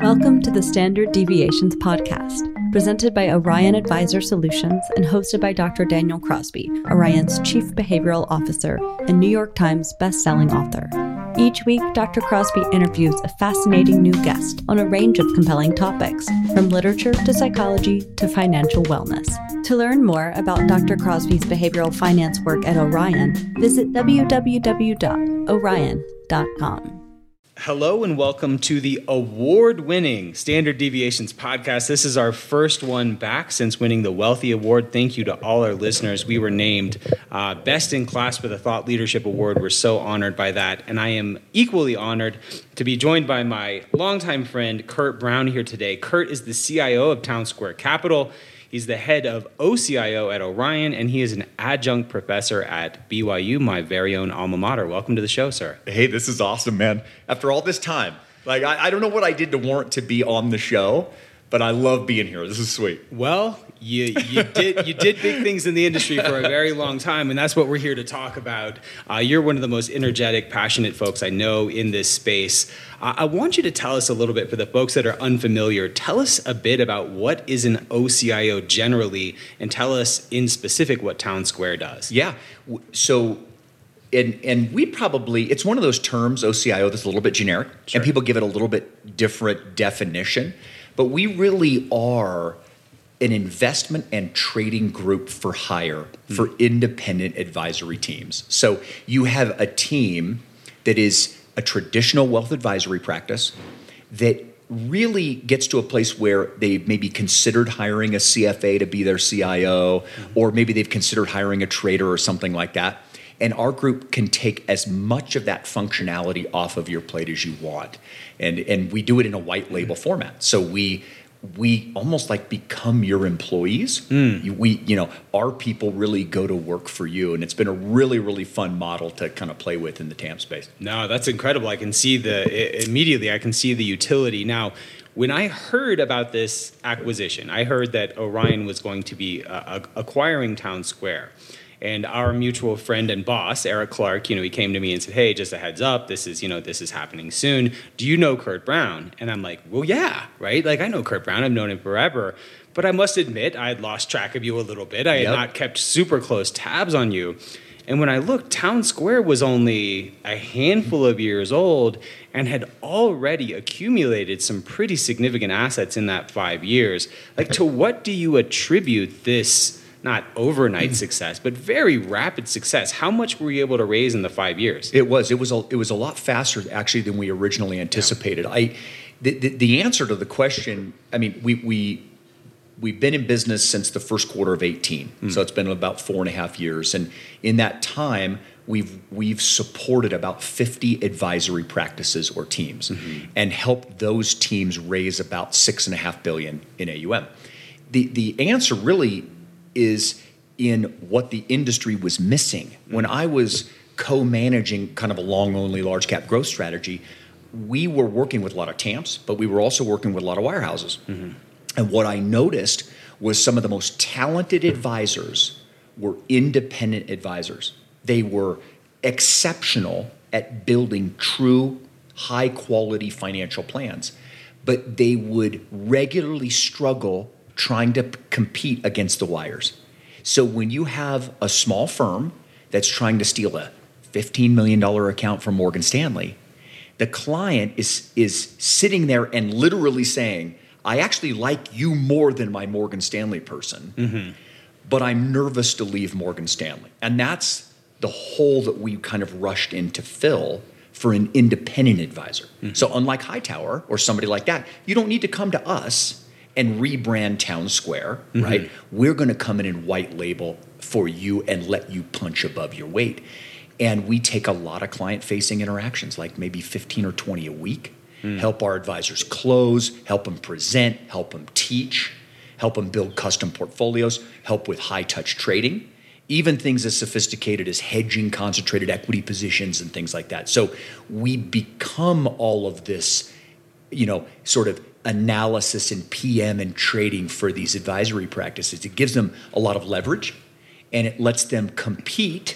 Welcome to the Standard Deviations podcast, presented by Orion Advisor Solutions and hosted by Dr. Daniel Crosby, Orion's Chief Behavioral Officer and New York Times best-selling author. Each week, Dr. Crosby interviews a fascinating new guest on a range of compelling topics, from literature to psychology to financial wellness. To learn more about Dr. Crosby's behavioral finance work at Orion, visit www.orion.com. Hello and welcome to the award-winning Standard Deviations podcast. This is our first one back since winning the Wealthy Award. Thank you to all our listeners. We were named Best in Class for the Thought Leadership Award. We're so honored by that. And I am equally honored to be joined by my longtime friend, Kurt Brown, here today. Kurt is the CIO of Townsquare Capital. He's the head of OCIO at Orion, and he is an adjunct professor at BYU, my very own alma mater. Welcome to the show, sir. Hey, this is awesome, man. After all this time, I don't know what I did to warrant to be on the show, but I love being here. This is sweet. Well, you did big things in the industry for a very long time, and that's what we're here to talk about. You're one of the most energetic, passionate folks I know in this space. I want you to tell us a little bit, for the folks that are unfamiliar, tell us a bit about what is an OCIO generally, and tell us in specific what Townsquare does. Yeah. So, and we probably, it's one of those terms, OCIO, that's a little bit generic, Sure. and people give it a little bit different definition, but we really are an investment and trading group for hire for independent advisory teams. So you have a team that is a traditional wealth advisory practice that really gets to a place where they maybe considered hiring a CFA to be their CIO, or maybe they've considered hiring a trader or something like that. And our group can take as much of that functionality off of your plate as you want. And we do it in a white label format. So we almost like become your employees. Our people really go to work for you, and it's been a really, really fun model to kind of play with in the TAMP space. No, that's incredible. I can see the utility. Now, when I heard about this acquisition, I heard that Orion was going to be acquiring Townsquare. And our mutual friend and boss, Eric Clark, he came to me and said, "Hey, just a heads up, this is happening soon. Do you know Kurt Brown?" And I'm like, "Well, yeah, right? Like, I know Kurt Brown. I've known him forever." But I must admit, I had lost track of you a little bit. I had not kept super close tabs on you. And when I looked, Townsquare was only a handful of years old and had already accumulated some pretty significant assets in that 5 years. Like, to what do you attribute this, not overnight success, but very rapid success? How much were you able to raise in the 5 years? It was a lot faster actually than we originally anticipated. Yeah. The answer to the question, I mean, we've been in business since the first quarter of 18, so it's been about 4.5 years, and in that time we've supported about 50 advisory practices or teams, and helped those teams raise about $6.5 billion in AUM. The answer really is in what the industry was missing. When I was co-managing kind of a long-only large cap growth strategy, we were working with a lot of TAMPs, but we were also working with a lot of wirehouses. And what I noticed was some of the most talented advisors were independent advisors. They were exceptional at building true high-quality financial plans, but they would regularly struggle trying to compete against the wires. So when you have a small firm that's trying to steal a $15 million account from Morgan Stanley, the client is sitting there and literally saying, "I actually like you more than my Morgan Stanley person, but I'm nervous to leave Morgan Stanley." And that's the hole that we kind of rushed in to fill for an independent advisor. So unlike Hightower or somebody like that, you don't need to come to us and rebrand Townsquare, right? We're going to come in and white label for you and let you punch above your weight. And we take a lot of client-facing interactions, like maybe 15 or 20 a week, help our advisors close, help them present, help them teach, help them build custom portfolios, help with high-touch trading, even things as sophisticated as hedging concentrated equity positions and things like that. So we become all of this, sort of analysis and PM and trading for these advisory practices. It gives them a lot of leverage, and it lets them compete,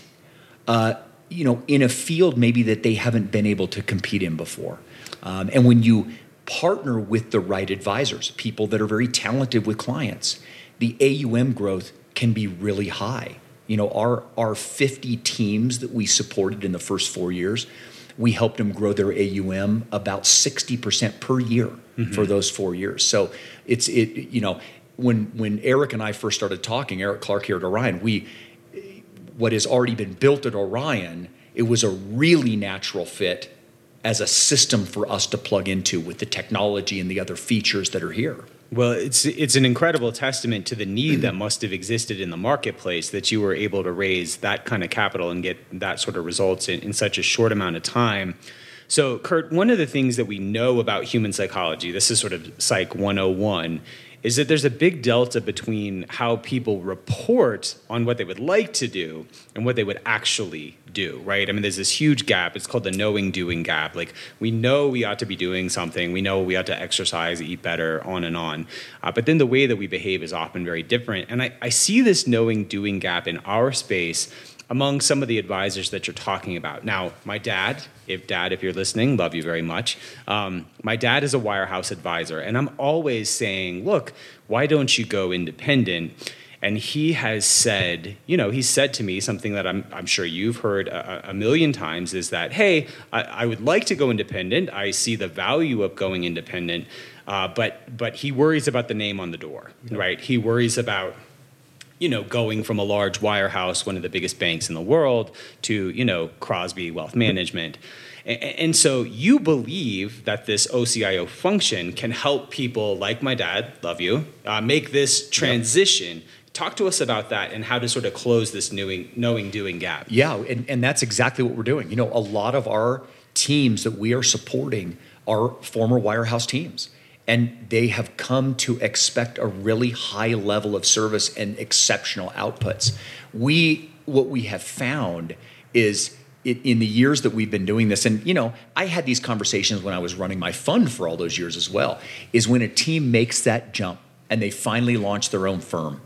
in a field maybe that they haven't been able to compete in before. And when you partner with the right advisors, people that are very talented with clients, the AUM growth can be really high. You know, our 50 teams that we supported in the first 4 years, we helped them grow their AUM about 60% per year for those 4 years. So when Eric and I first started talking, Eric Clark here at Orion, what has already been built at Orion, it was a really natural fit as a system for us to plug into with the technology and the other features that are here. Well, it's an incredible testament to the need that must have existed in the marketplace that you were able to raise that kind of capital and get that sort of results in such a short amount of time. So, Kurt, one of the things that we know about human psychology, this is sort of Psych 101, is that there's a big delta between how people report on what they would like to do and what they would actually do, right? I mean, there's this huge gap. It's called the knowing-doing gap. Like, we know we ought to be doing something. We know we ought to exercise, eat better, on and on. But then the way that we behave is often very different. And I see this knowing-doing gap in our space among some of the advisors that you're talking about. Now, my dad, if you're listening, love you very much. My dad is a wirehouse advisor, and I'm always saying, look, why don't you go independent? And he has said, he's said to me something that I'm sure you've heard a million times, is that, hey, I would like to go independent. I see the value of going independent, but he worries about the name on the door, right? He worries about going from a large wirehouse, one of the biggest banks in the world, to, Crosby Wealth Management. And so you believe that this OCIO function can help people like my dad, love you, make this transition. Yep. Talk to us about that and how to sort of close this knowing-doing gap. Yeah, and that's exactly what we're doing. A lot of our teams that we are supporting are former wirehouse teams. And they have come to expect a really high level of service and exceptional outputs. What we have found is in the years that we've been doing this, and I had these conversations when I was running my fund for all those years as well, is when a team makes that jump and they finally launch their own firm,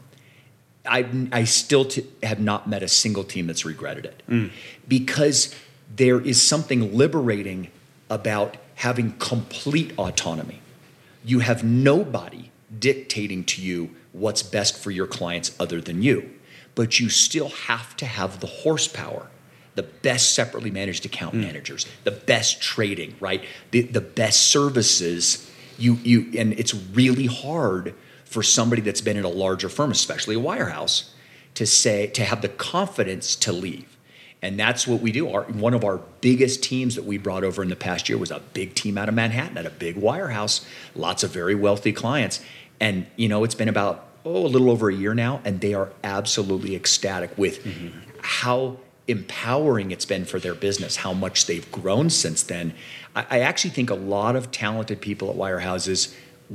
I still have not met a single team that's regretted it. Because there is something liberating about having complete autonomy. You have nobody dictating to you what's best for your clients other than you. But you still have to have the horsepower, the best separately managed account managers, the best trading, right? The best services. And it's really hard for somebody that's been in a larger firm, especially a wirehouse, to have the confidence to leave. And that's what we do. One of our biggest teams that we brought over in the past year was a big team out of Manhattan at a big wirehouse, lots of very wealthy clients. And, it's been about, a little over a year now, and they are absolutely ecstatic with how empowering it's been for their business, how much they've grown since then. I actually think a lot of talented people at wirehouses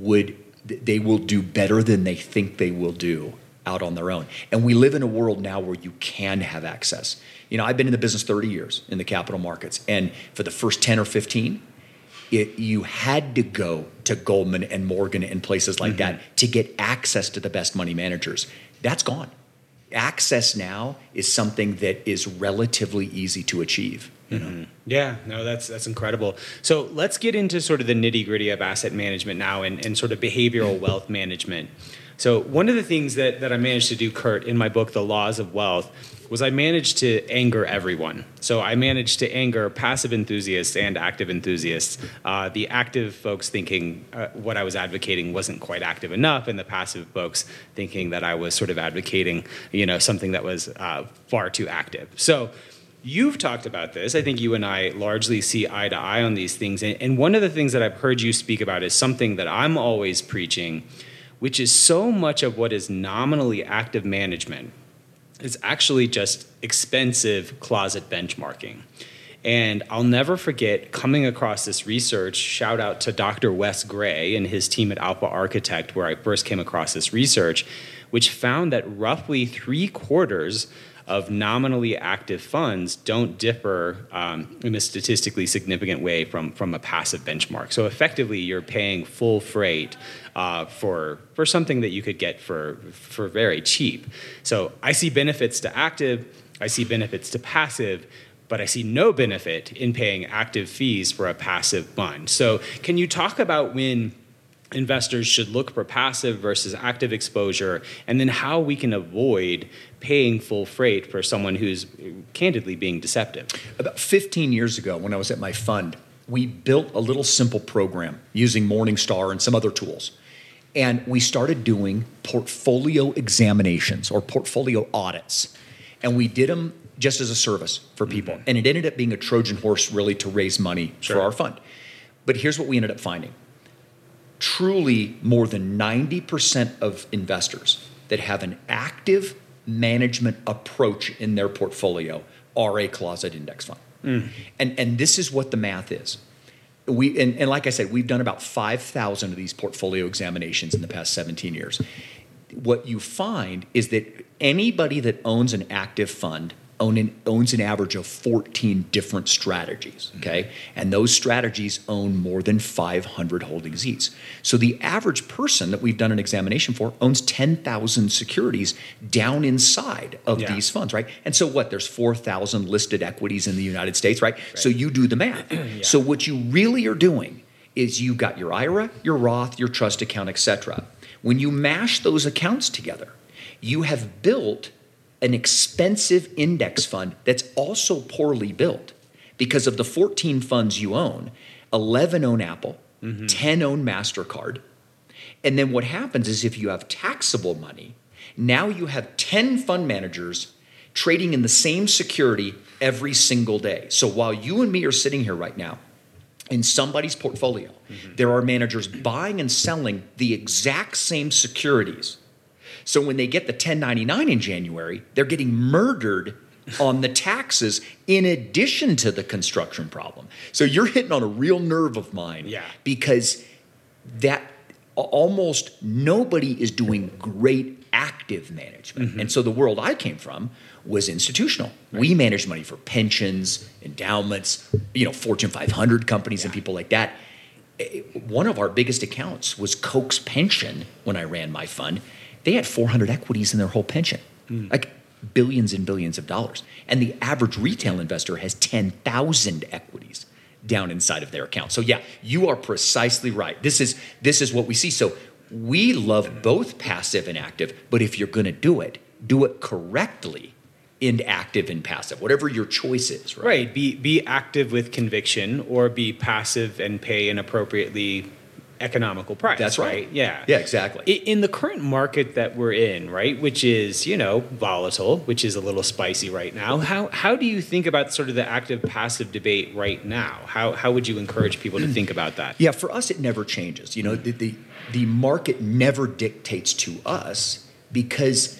they will do better than they think they will do out on their own. And we live in a world now where you can have access. I've been in the business 30 years in the capital markets. And for the first 10 or 15, you had to go to Goldman and Morgan and places like that to get access to the best money managers. That's gone. Access now is something that is relatively easy to achieve. Yeah, no, that's incredible. So let's get into sort of the nitty-gritty of asset management now and sort of behavioral wealth management. So one of the things that I managed to do, Kurt, in my book, The Laws of Wealth, was I managed to anger everyone. So I managed to anger passive enthusiasts and active enthusiasts. The active folks thinking what I was advocating wasn't quite active enough, and the passive folks thinking that I was sort of advocating, something that was far too active. So you've talked about this. I think you and I largely see eye to eye on these things. And one of the things that I've heard you speak about is something that I'm always preaching, which is so much of what is nominally active management is actually just expensive closet benchmarking. And I'll never forget coming across this research, shout out to Dr. Wes Gray and his team at Alpha Architect, where I first came across this research, which found that roughly 3/4 of nominally active funds don't differ in a statistically significant way from a passive benchmark. So effectively, you're paying full freight for something that you could get for very cheap. So I see benefits to active, I see benefits to passive, but I see no benefit in paying active fees for a passive fund. So can you talk about when investors should look for passive versus active exposure, and then how we can avoid paying full freight for someone who's candidly being deceptive? About 15 years ago, when I was at my fund, we built a little simple program using Morningstar and some other tools. And we started doing portfolio examinations or portfolio audits. And we did them just as a service for people. And it ended up being a Trojan horse really to raise money for our fund. But here's what we ended up finding. Truly more than 90% of investors that have an active management approach in their portfolio are a closet index fund. And this is what the math is. And like I said, we've done about 5,000 of these portfolio examinations in the past 17 years. What you find is that anybody that owns an active fund owns an average of 14 different strategies, okay? And those strategies own more than 500 holdings each. So the average person that we've done an examination for owns 10,000 securities down inside of these funds, right? And so what? There's 4,000 listed equities in the United States, right? So you do the math. So what you really are doing is you got your IRA, your Roth, your trust account, etc. When you mash those accounts together, you have built an expensive index fund that's also poorly built, because of the 14 funds you own, 11 own Apple, 10 own MasterCard. And then what happens is if you have taxable money, now you have 10 fund managers trading in the same security every single day. So while you and me are sitting here right now, in somebody's portfolio, there are managers buying and selling the exact same securities. So when they get the 1099 in January, they're getting murdered on the taxes in addition to the construction problem. So you're hitting on a real nerve of mine, because that almost nobody is doing great active management. And so the world I came from was institutional. We managed money for pensions, endowments, Fortune 500 companies and people like that. One of our biggest accounts was Koch's pension when I ran my fund. They had 400 equities in their whole pension, like billions and billions of dollars. And the average retail investor has 10,000 equities down inside of their account. So yeah, you are precisely right. This is what we see. So we love both passive and active, but if you're going to do it correctly in active and passive, whatever your choice is, right? Right. Be active with conviction, or be passive and pay an appropriately economical price. That's right. Yeah. Yeah, exactly. In the current market that we're in, right, which is, volatile, which is a little spicy right now, how do you think about sort of the active passive debate right now? How would you encourage people to think about that? Yeah, for us, it never changes. The market never dictates to us, because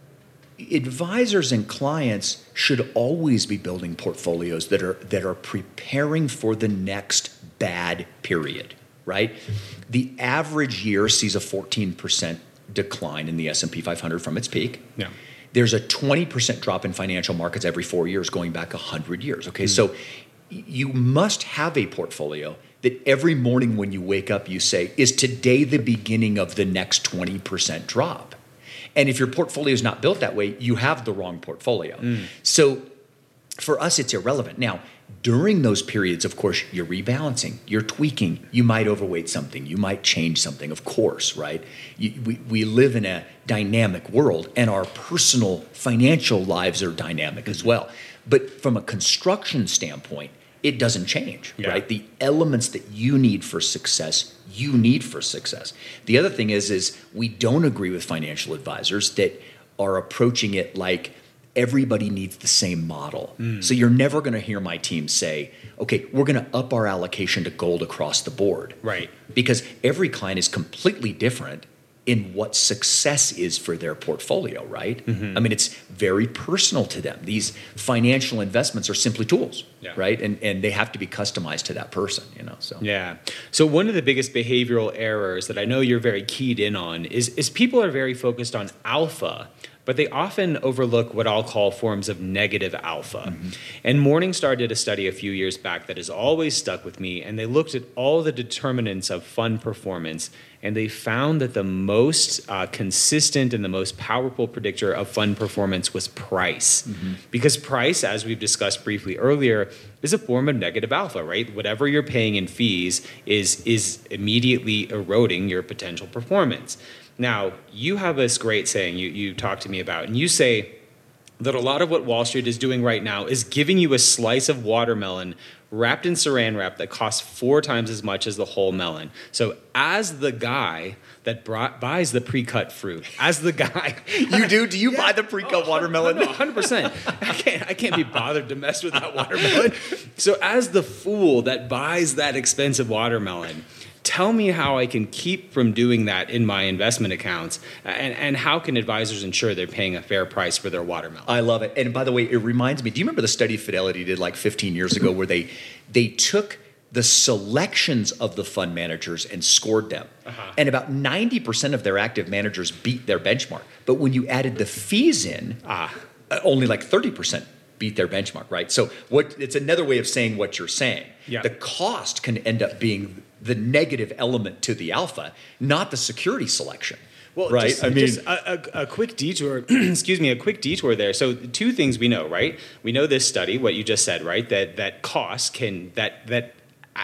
advisors and clients should always be building portfolios that are preparing for the next bad period. Right? The average year sees a 14% decline in the S&P 500 from its peak. Yeah. There's a 20% drop in financial markets every 4 years, going back 100 years. Okay, so you must have a portfolio that every morning when you wake up, you say, is today the beginning of the next 20% drop? And if your portfolio is not built that way, you have the wrong portfolio. So for us, it's irrelevant. Now, during those periods, of course, you're rebalancing, you're tweaking. You might overweight something. You might change something, of course, right? We live in a dynamic world, and our personal financial lives are dynamic as well. But from a construction standpoint, it doesn't change, right? The elements that you need for success, you need for success. The other thing is we don't agree with financial advisors that are approaching it like everybody needs the same model. So you're never going to hear my team say, okay, we're going to up our allocation to gold across the board. Right. Because every client is completely different in what success is for their portfolio, right? I mean, it's very personal to them. These financial investments are simply tools, right? And they have to be customized to that person, so. Yeah. So one of the biggest behavioral errors that I know you're very keyed in on is people are very focused on alpha, but they often overlook what I'll call forms of negative alpha. And Morningstar did a study a few years back that has always stuck with me, and they looked at all the determinants of fund performance, and they found that the most consistent and the most powerful predictor of fund performance was price. Because price, as we've discussed briefly earlier, is a form of negative alpha, right? Whatever you're paying in fees is immediately eroding your potential performance. Now, you have this great saying you talked to me about, and you say that a lot of what Wall Street is doing right now is giving you a slice of watermelon wrapped in saran wrap that costs 4 times as much as the whole melon. So as the guy that buys the pre-cut fruit, as the guy... You do? Do you buy the pre-cut watermelon? No, 100%. I can't be bothered to mess with that watermelon. So as the fool that buys that expensive watermelon, tell me how I can keep from doing that in my investment accounts, and how can advisors ensure they're paying a fair price for their watermelon? I love it. And by the way, it reminds me, do you remember the study Fidelity did like 15 years ago where they took the selections of the fund managers and scored them? And about 90% of their active managers beat their benchmark. But when you added the fees in, only like 30% beat their benchmark, right? So it's another way of saying what you're saying. Yeah. The cost can end up being the negative element to the alpha, not the security selection. Well, right? Just a quick detour, a quick detour there. So 2 things we know, right? We know this study, what you just said, right? That cost that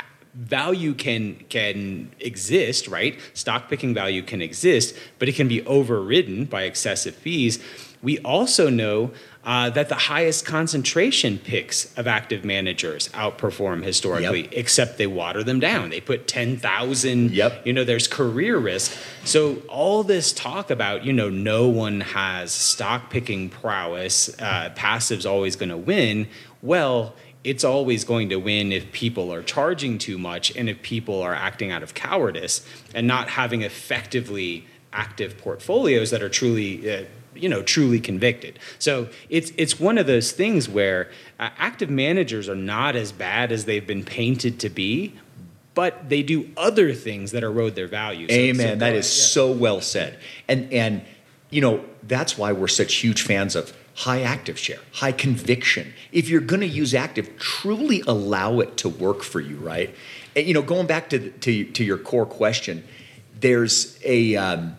value can exist, right? Stock picking value can exist, but it can be overridden by excessive fees. We also know that the highest concentration picks of active managers outperform historically, except they water them down. They put 10,000, there's career risk. So all this talk about, no one has stock picking prowess, passive's always going to win. Well, it's always going to win if people are charging too much and if people are acting out of cowardice and not having effectively active portfolios that are truly truly convicted. So it's one of those things where active managers are not as bad as they've been painted to be, but they do other things that erode their value. Amen. That is so well said. And that's why we're such huge fans of high active share, high conviction. If you're going to use active, truly allow it to work for you, right? And, going back to your core question, there's a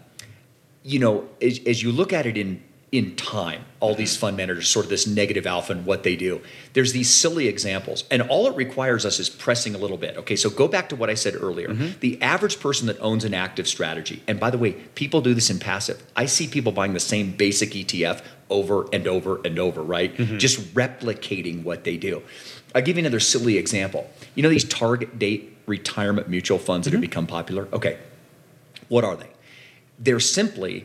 as you look at it in time, all these fund managers, sort of this negative alpha and what they do, there's these silly examples. And all it requires us is pressing a little bit. Okay, so go back to what I said earlier. The average person that owns an active strategy, and by the way, people do this in passive. I see people buying the same basic ETF over and over and over, right? Just replicating what they do. I'll give you another silly example. These target date retirement mutual funds that have become popular? Okay, what are they? They're simply,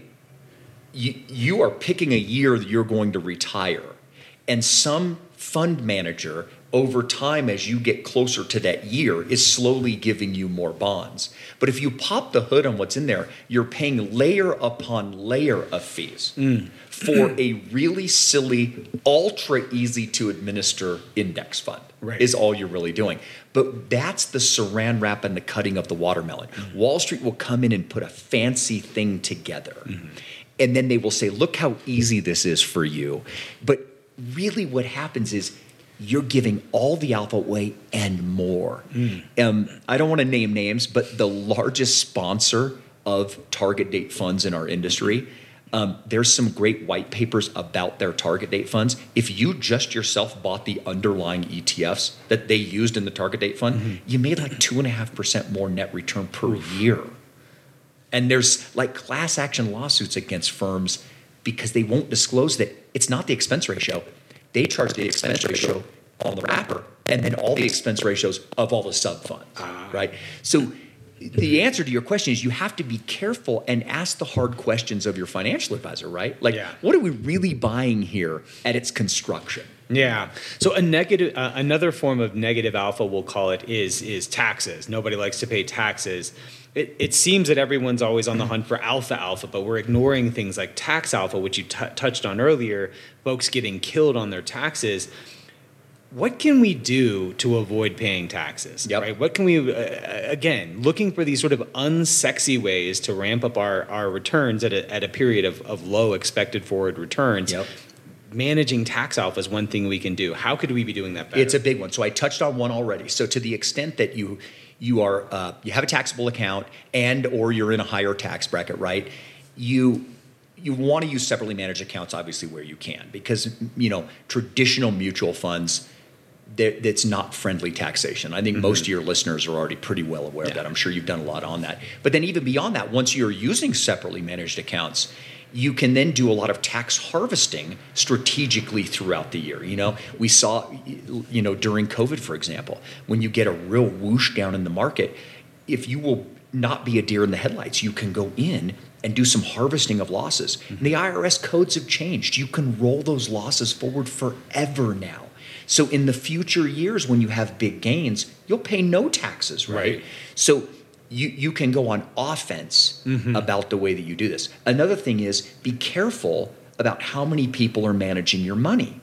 you are picking a year that you're going to retire, and some fund manager over time, as you get closer to that year, is slowly giving you more bonds. But if you pop the hood on what's in there, you're paying layer upon layer of fees for a really silly, ultra easy to administer index fund, is all you're really doing. But that's the saran wrap and the cutting of the watermelon. Wall Street will come in and put a fancy thing together. And then they will say, look how easy this is for you. But really what happens is you're giving all the alpha away and more. I don't want to name names, but the largest sponsor of target date funds in our industry, there's some great white papers about their target date funds. If you just yourself bought the underlying ETFs that they used in the target date fund, you made like 2.5% more net return per year. And there's like class action lawsuits against firms because they won't disclose that it's not the expense ratio. They charge the expense ratio on the wrapper and then all the expense ratios of all the sub funds, right? So the answer to your question is you have to be careful and ask the hard questions of your financial advisor, right? Like, what are we really buying here at its construction? Yeah. So another form of negative alpha, we'll call it, is taxes. Nobody likes to pay taxes. It seems that everyone's always on the hunt for alpha, but we're ignoring things like tax alpha, which you touched on earlier, folks getting killed on their taxes. What can we do to avoid paying taxes? Right? What can we, again, looking for these sort of unsexy ways to ramp up our returns at a period of low expected forward returns. managing tax alpha is one thing we can do. How could we be doing that better? It's a big one. So I touched on one already. So to the extent that you have a taxable account and or you're in a higher tax bracket, right? You want to use separately managed accounts, obviously, where you can, because traditional mutual funds, that's not friendly taxation. I think most of your listeners are already pretty well aware of that. I'm sure you've done a lot on that. But then even beyond that, once you're using separately managed accounts, you can then do a lot of tax harvesting strategically throughout the year. We saw, during COVID, for example, when you get a real whoosh down in the market, if you will not be a deer in the headlights, you can go in and do some harvesting of losses. And the IRS codes have changed. You can roll those losses forward forever now. So in the future years, when you have big gains, you'll pay no taxes, right? So you can go on offense about the way that you do this. Another thing is, be careful about how many people are managing your money.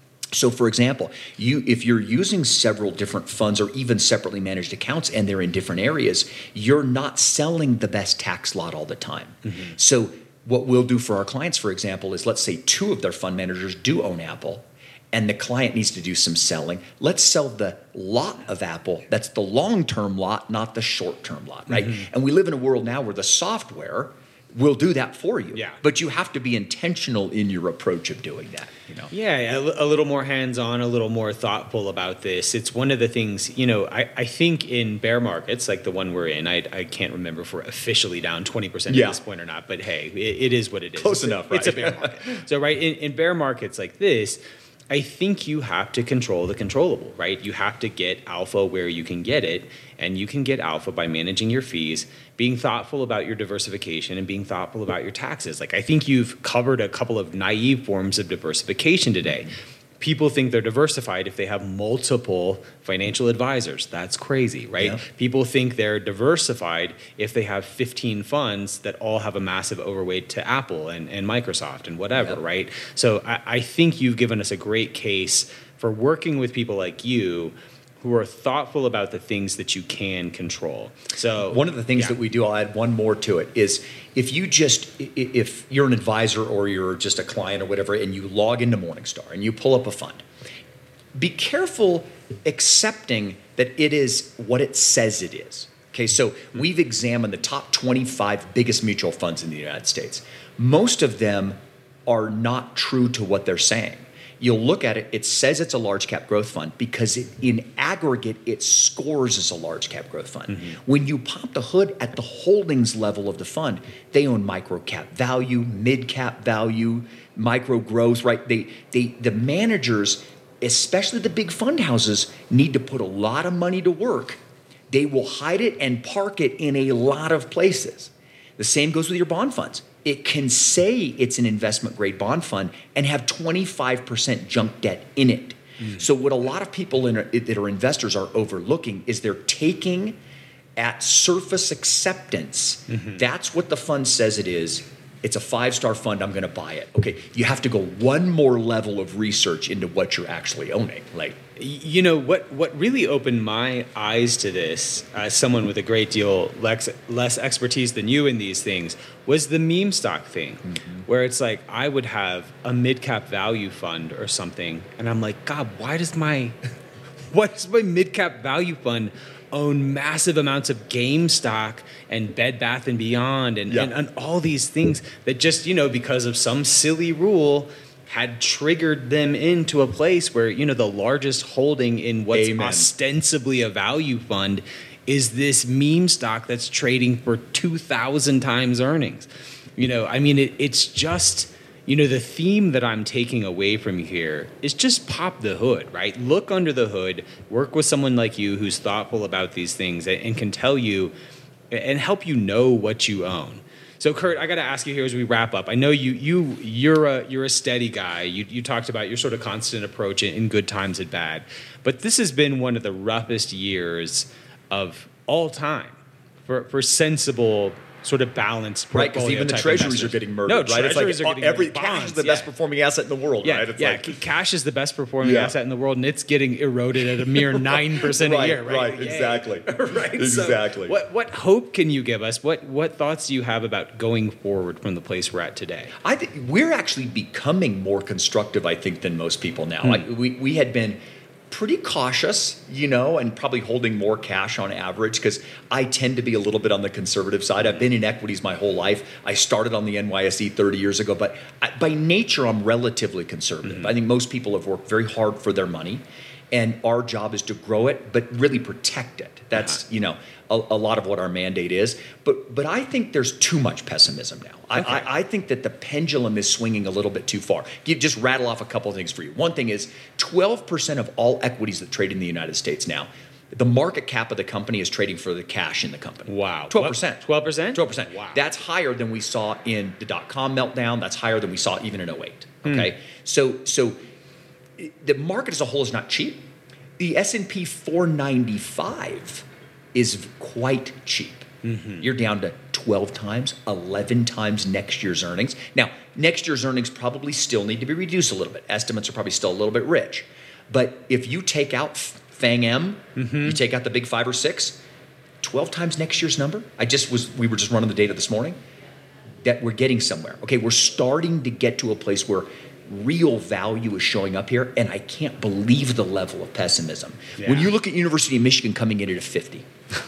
So for example, if you're using several different funds or even separately managed accounts and they're in different areas, you're not selling the best tax lot all the time. So what we'll do for our clients, for example, is let's say 2 of their fund managers do own Apple, and the client needs to do some selling. Let's sell the lot of Apple. That's the long-term lot, not the short-term lot, right? And we live in a world now where the software will do that for you. Yeah. But you have to be intentional in your approach of doing that. Yeah, a little more hands-on, a little more thoughtful about this. It's one of the things, I think in bear markets, like the one we're in, I can't remember if we're officially down 20% at this point or not, but hey, it is what it is. Close enough, right? It's a bear market. So, right, in bear markets like this, I think you have to control the controllable, right? You have to get alpha where you can get it, and you can get alpha by managing your fees, being thoughtful about your diversification, and being thoughtful about your taxes. Like, I think you've covered a couple of naive forms of diversification today. People think they're diversified if they have multiple financial advisors. That's crazy, right? Yeah. People think they're diversified if they have 15 funds that all have a massive overweight to Apple and Microsoft and whatever, right? So I think you've given us a great case for working with people like you who are thoughtful about the things that you can control. So one of the things that we do, I'll add one more to it, is if you're an advisor or you're just a client or whatever, and you log into Morningstar and you pull up a fund, be careful accepting that it is what it says it is. Okay, so we've examined the top 25 biggest mutual funds in the United States. Most of them are not true to what they're saying. You'll look at it, it says it's a large cap growth fund because in aggregate, it scores as a large cap growth fund. When you pop the hood at the holdings level of the fund, they own micro cap value, mid cap value, micro growth, right? The managers, especially the big fund houses, need to put a lot of money to work. They will hide it and park it in a lot of places. The same goes with your bond funds. It can say it's an investment grade bond fund and have 25% junk debt in it. So what a lot of people that are investors are overlooking is they're taking at surface acceptance. That's what the fund says it is. It's a 5-star fund. I'm going to buy it. Okay, you have to go one more level of research into what you're actually owning. Like, what really opened my eyes to this, as someone with a great deal less expertise than you in these things, was the meme stock thing, where it's like I would have a mid cap value fund or something, and I'm like, God, why does my mid cap value fund own massive amounts of GameStop and Bed Bath & Beyond and all these things that just, because of some silly rule had triggered them into a place where, the largest holding in what's ostensibly a value fund is this meme stock that's trading for 2,000 times earnings. It's just... the theme that I'm taking away from here is just pop the hood, right? Look under the hood, work with someone like you who's thoughtful about these things and can tell you and help you know what you own. So, Kurt, I got to ask you here as we wrap up. I know you're a steady guy. You talked about your sort of constant approach in good times and bad, but this has been one of the roughest years of all time for sensible sort of balanced Right, portfolio. because even the type treasuries investors. are getting murdered, No, right? treasuries are getting murdered. cash is the Bonds, best yeah. performing asset in the world, Yeah, right? It's yeah. like, Cash is the best performing Yeah. asset in the world, and it's getting eroded at a mere 9% a year. Right, Yay. exactly. Right. Exactly. So what hope can you give us? What thoughts do you have about going forward from the place we're at today? I think we're actually becoming more constructive, I think, than most people now. Like we had been pretty cautious, and probably holding more cash on average because I tend to be a little bit on the conservative side. I've been in equities my whole life. I started on the NYSE 30 years ago, but by nature, I'm relatively conservative. I think most people have worked very hard for their money, and our job is to grow it, but really protect it. That's, a lot of what our mandate is. But I think there's too much pessimism now. Okay. I think that the pendulum is swinging a little bit too far. Just rattle off a couple of things for you. One thing is 12% of all equities that trade in the United States now, the market cap of the company is trading for the cash in the company. Wow. 12%. 12%? 12%. Wow. That's higher than we saw in the dot-com meltdown. That's higher than we saw even in 2008. Okay? So the market as a whole is not cheap. The S&P 495 is quite cheap. You're down to 12 times, 11 times next year's earnings. Now, next year's earnings probably still need to be reduced a little bit. Estimates are probably still a little bit rich. But if you take out FANG M, you take out the big 5 or 6, 12 times next year's number. We were just running the data this morning, that we're getting somewhere. Okay, we're starting to get to a place where real value is showing up here, and I can't believe the level of pessimism. Yeah. When you look at University of Michigan coming in at a 50,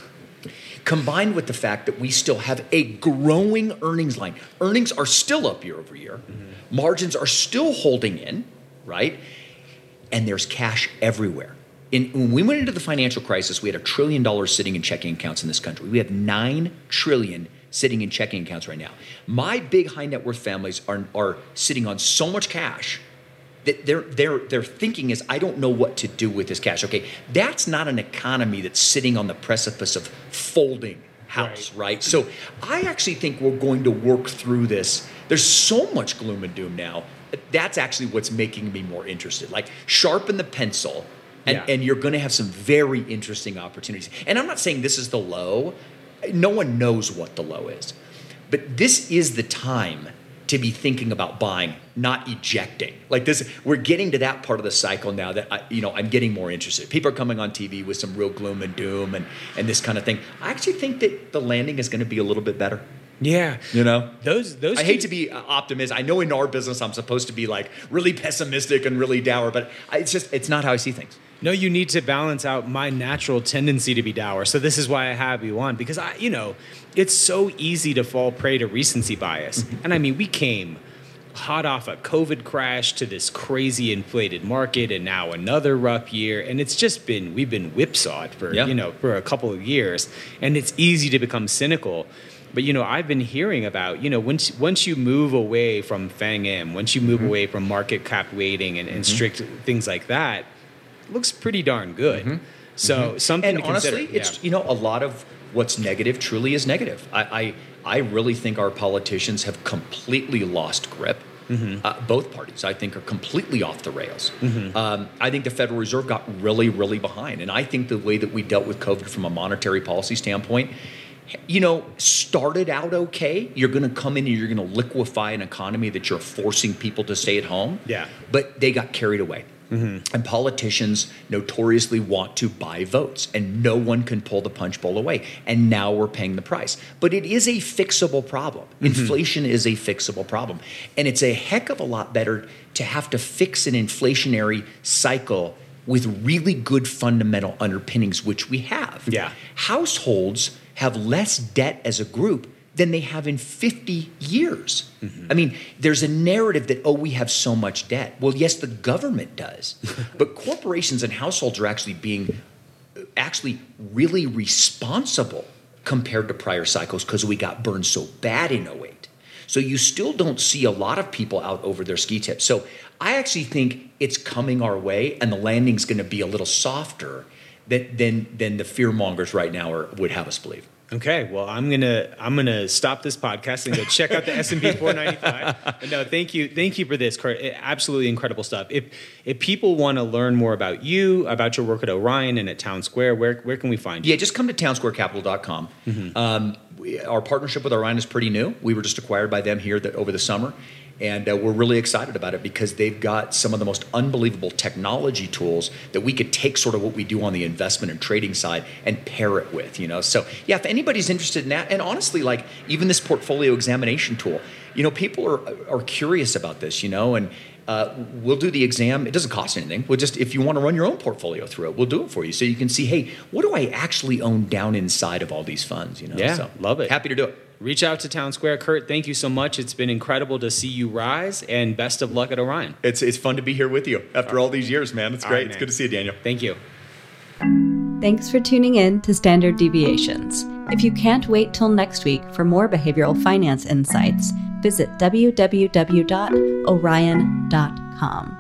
combined with the fact that we still have a growing earnings line. Earnings are still up year over year. Margins are still holding in, right? And there's cash everywhere. When we went into the financial crisis, we had $1 trillion sitting in checking accounts in this country. We have $9 trillion sitting in checking accounts right now. My big high net worth families are sitting on so much cash that their thinking is, I don't know what to do with this cash. Okay, that's not an economy that's sitting on the precipice of folding house, right? So I actually think we're going to work through this. There's so much gloom and doom now. That's actually what's making me more interested. Like, sharpen the pencil, and you're going to have some very interesting opportunities. And I'm not saying this is the low. No one knows what the low is. But this is the time to be thinking about buying, not ejecting. Like this, we're getting to that part of the cycle now that I'm getting more interested. People are coming on TV with some real gloom and doom and this kind of thing. I actually think that the landing is going to be a little bit better. Yeah. Those I hate to be optimistic. I know in our business I'm supposed to be like really pessimistic and really dour, but it's not how I see things. No, you need to balance out my natural tendency to be dour. So this is why I have you on, because it's so easy to fall prey to recency bias. And I mean, we came hot off a COVID crash to this crazy inflated market, and now another rough year. And it's just we've been whipsawed for a couple of years, and it's easy to become cynical. But I've been hearing about once you move away from FANG M, once you move away from market cap weighting and strict things like that, it looks pretty darn good. So something to consider. And honestly, it's a lot of what's negative truly is negative. I really think our politicians have completely lost grip. Both parties, I think, are completely off the rails. I think the Federal Reserve got really, really behind. And I think the way that we dealt with COVID from a monetary policy standpoint, started out okay. You're going to come in and you're going to liquefy an economy that you're forcing people to stay at home. Yeah. But they got carried away. And politicians notoriously want to buy votes, and no one can pull the punch bowl away. And now we're paying the price. But it is a fixable problem. Inflation is a fixable problem. And it's a heck of a lot better to have to fix an inflationary cycle with really good fundamental underpinnings, which we have. Yeah. Households have less debt as a group than they have in 50 years. I mean, there's a narrative that, we have so much debt. Well, yes, the government does. But corporations and households are actually being really responsible compared to prior cycles because we got burned so bad in 2008. So you still don't see a lot of people out over their ski tips. So I actually think it's coming our way, and the landing's going to be a little softer than the fear mongers right now would have us believe. Okay, well, I'm gonna stop this podcast and go check out the S&P 495. No, thank you for this, Kurt. Absolutely incredible stuff. If people want to learn more about you, about your work at Orion and at Town Square, where can we find you? Yeah, just come to townsquarecapital.com. our partnership with Orion is pretty new. We were just acquired by them here over the summer. And we're really excited about it because they've got some of the most unbelievable technology tools that we could take sort of what we do on the investment and trading side and pair it with, So, yeah, if anybody's interested in that, and honestly, like even this portfolio examination tool, people are curious about this, and we'll do the exam. It doesn't cost anything. We'll just, if you want to run your own portfolio through it, we'll do it for you. So you can see, hey, what do I actually own down inside of all these funds, Yeah, so, love it. Happy to do it. Reach out to Town Square. Kurt, thank you so much. It's been incredible to see you rise, and best of luck at Orion. It's fun to be here with you after all these years, man. It's great. Right, it's good to see you, Daniel. Thank you. Thanks for tuning in to Standard Deviations. If you can't wait till next week for more behavioral finance insights, visit www.orion.com.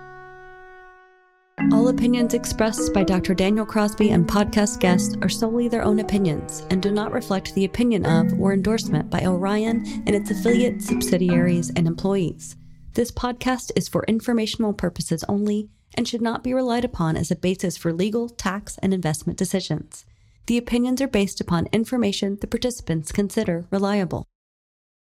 All opinions expressed by Dr. Daniel Crosby and podcast guests are solely their own opinions and do not reflect the opinion of or endorsement by Orion and its affiliates, subsidiaries, and employees. This podcast is for informational purposes only and should not be relied upon as a basis for legal, tax, and investment decisions. The opinions are based upon information the participants consider reliable.